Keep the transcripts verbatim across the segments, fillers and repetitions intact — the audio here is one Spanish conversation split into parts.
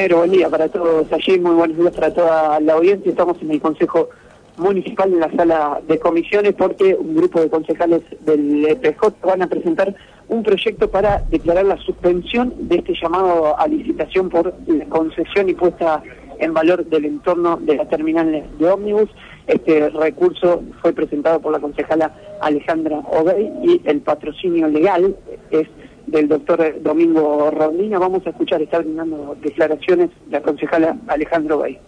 Negro, buen día para todos allí, muy buenos días para toda la audiencia. Estamos en el Consejo Municipal en la sala de comisiones porque un grupo de concejales del E P J van a presentar un proyecto para declarar la suspensión de este llamado a licitación por la concesión y puesta en valor del entorno de la terminal de ómnibus. Este recurso fue presentado por la concejala Alejandra Obey y el patrocinio legal es del doctor Domingo Rondina. Vamos a escuchar, está brindando declaraciones la concejala Alejandra Obey.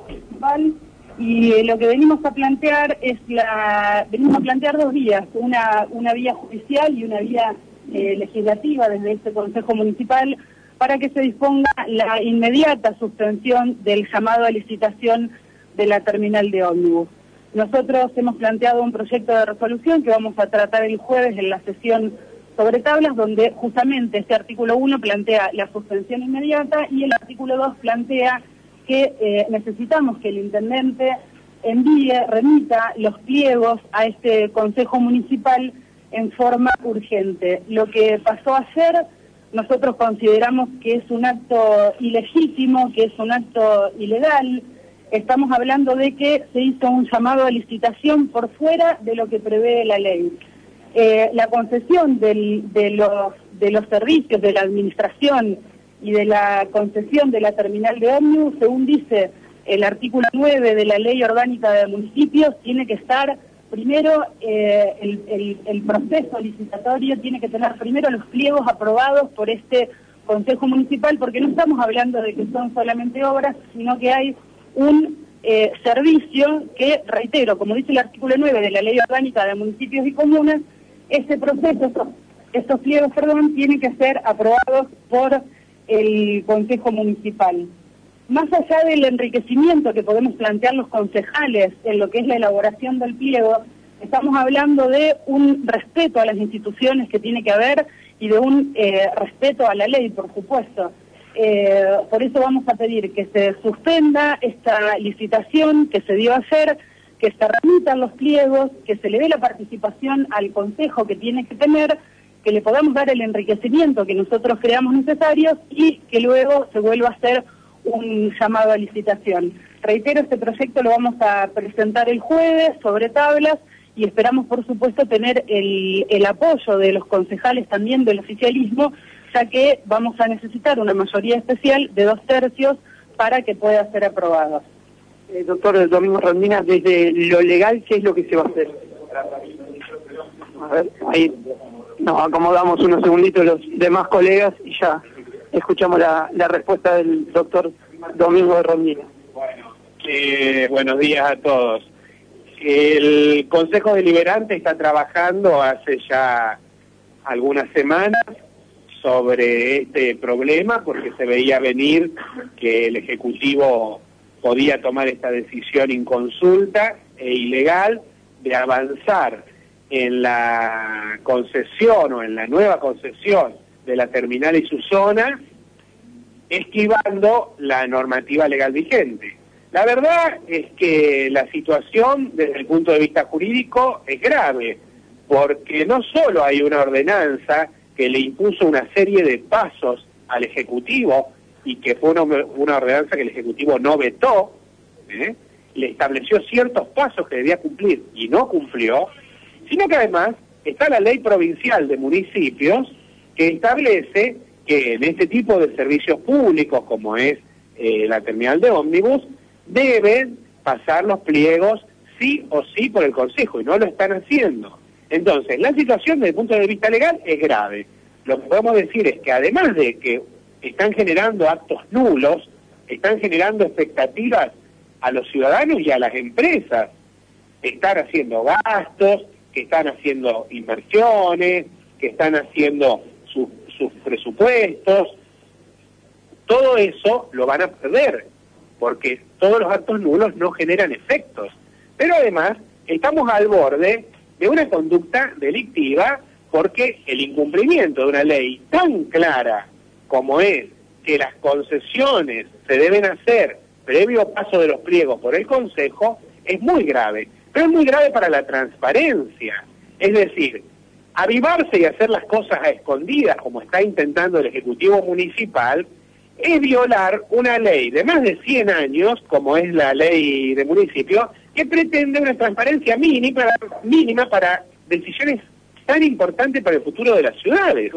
Y eh, lo que venimos a plantear es la, venimos a plantear dos vías, una, una vía judicial y una vía eh, legislativa desde este Consejo Municipal para que se disponga la inmediata suspensión del llamado a licitación de la terminal de ómnibus. Nosotros hemos planteado un proyecto de resolución que vamos a tratar el jueves en la sesión sobre tablas, donde justamente este artículo uno plantea la suspensión inmediata y el artículo dos plantea que eh, necesitamos que el intendente envíe, remita los pliegos a este Consejo Municipal en forma urgente. Lo que pasó ayer, nosotros consideramos que es un acto ilegítimo, que es un acto ilegal. Estamos hablando de que se hizo un llamado a licitación por fuera de lo que prevé la ley. Eh, la concesión del, de, los, de los servicios de la administración y de la concesión de la terminal de ómnibus, según dice el artículo nueve de la Ley Orgánica de Municipios, tiene que estar primero, eh, el, el, el proceso licitatorio tiene que tener primero los pliegos aprobados por este Consejo Municipal, porque no estamos hablando de que son solamente obras, sino que hay un eh, servicio que, reitero, como dice el artículo nueve de la Ley Orgánica de Municipios y Comunas, ese proceso, estos, estos pliegos, perdón, tienen que ser aprobados por el Consejo Municipal. Más allá del enriquecimiento que podemos plantear los concejales en lo que es la elaboración del pliego, estamos hablando de un respeto a las instituciones que tiene que haber y de un eh, respeto a la ley, por supuesto. Eh, por eso vamos a pedir que se suspenda esta licitación que se dio ayer, que se remitan los pliegos, que se le dé la participación al Consejo que tiene que tener, que le podamos dar el enriquecimiento que nosotros creamos necesarios y que luego se vuelva a hacer un llamado a licitación. Reitero, este proyecto lo vamos a presentar el jueves sobre tablas y esperamos, por supuesto, tener el, el apoyo de los concejales también del oficialismo, ya que vamos a necesitar una mayoría especial de dos tercios para que pueda ser aprobado. Eh, doctor Domingo Rondina, desde lo legal, ¿qué es lo que se va a hacer? A ver, ahí nos acomodamos unos segunditos los demás colegas y ya escuchamos la, la respuesta del doctor Domingo Rondina. Bueno, eh, buenos días a todos. El Consejo Deliberante está trabajando hace ya algunas semanas sobre este problema porque se veía venir que el Ejecutivo podía tomar esta decisión inconsulta e ilegal de avanzar en la concesión o en la nueva concesión de la terminal y su zona, esquivando la normativa legal vigente. La verdad es que la situación desde el punto de vista jurídico es grave, porque no solo hay una ordenanza que le impuso una serie de pasos al Ejecutivo y que fue una, una ordenanza que el Ejecutivo no vetó, ¿eh? le estableció ciertos pasos que debía cumplir y no cumplió, sino que además está la ley provincial de municipios que establece que en este tipo de servicios públicos, como es eh, la terminal de ómnibus, deben pasar los pliegos sí o sí por el Consejo, y no lo están haciendo. Entonces, la situación desde el punto de vista legal es grave. Lo que podemos decir es que además de que están generando actos nulos, están generando expectativas a los ciudadanos y a las empresas, están haciendo gastos, que están haciendo inversiones, que están haciendo su, sus presupuestos, todo eso lo van a perder, porque todos los actos nulos no generan efectos. Pero además, estamos al borde de una conducta delictiva, porque el incumplimiento de una ley tan clara como es que las concesiones se deben hacer previo paso de los pliegos por el Consejo, es muy grave. Pero es muy grave para la transparencia. Es decir, avivarse y hacer las cosas a escondidas, como está intentando el Ejecutivo Municipal, es violar una ley de más de cien años, como es la ley de municipios, que pretende una transparencia mínima, mínima para decisiones tan importantes para el futuro de las ciudades.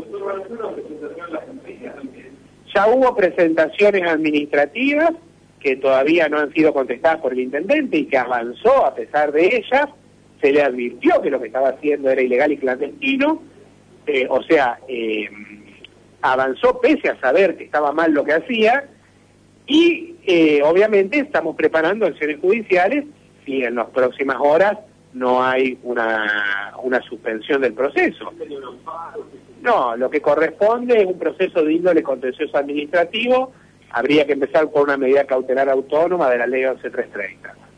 Ya hubo presentaciones administrativas que todavía no han sido contestadas por el intendente y que avanzó a pesar de ellas. Se le advirtió que lo que estaba haciendo era ilegal y clandestino, eh, o sea, eh, avanzó pese a saber que estaba mal lo que hacía, y eh, obviamente estamos preparando acciones judiciales si en las próximas horas no hay una, una suspensión del proceso. No, lo que corresponde es un proceso de índole contencioso administrativo. Habría que empezar por una medida cautelar autónoma de la ley once mil trescientos treinta.